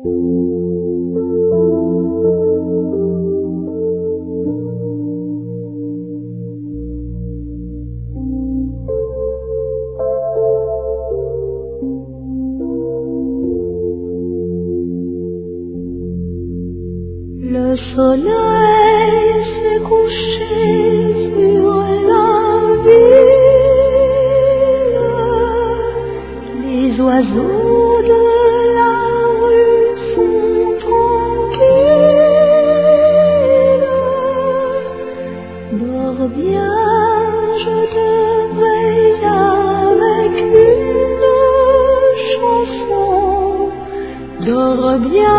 Le soleil s'est couché sur la ville, les oiseaux de la rue sont tranquilles. Dors bien, je te veille avec une chanson. Dors bien.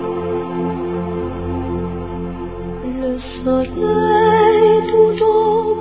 Le soleil tout au